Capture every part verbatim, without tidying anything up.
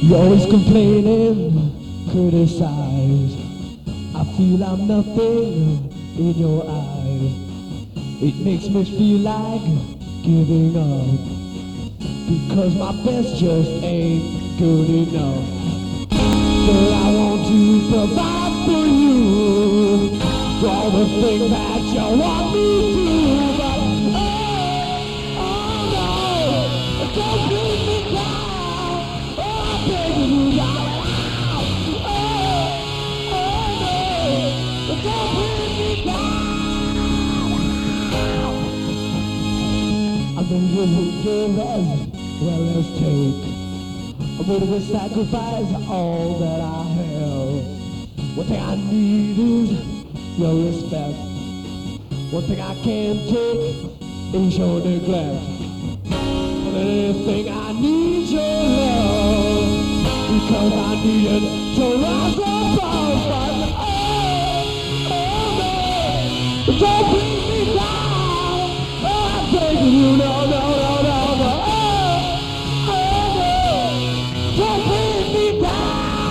You're always complaining, criticize. I feel I'm nothing in your eyes. It makes me feel like giving up, because my best just ain't good enough. Girl, I want to provide for you for all the things that you want me to. But oh, oh no, don't bring me down. Oh, I'm begging you, darling. Oh, oh no, don't bring me down. I'm gonna give as well as take. I'm ready to sacrifice all that I have. One thing I need is your respect. One thing I can't take is your neglect. More than anything, I need your love, because I need it to rise above. But oh, oh no, don't bring me down. Oh, I'm begging you, no, no, no, no, no. Oh, oh no, don't bring me down.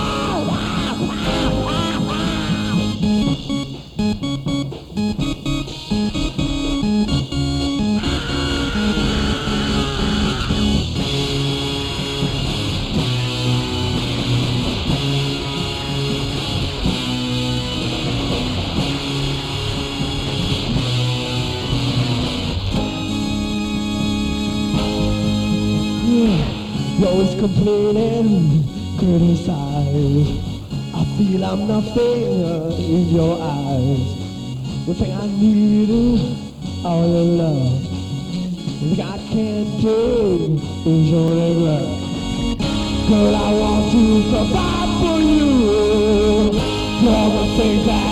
You're always complaining, criticize. I feel I'm nothing in your eyes. The thing I need is all your love. The thing I can't take is your neglect. Girl, I want to provide for you for all the things that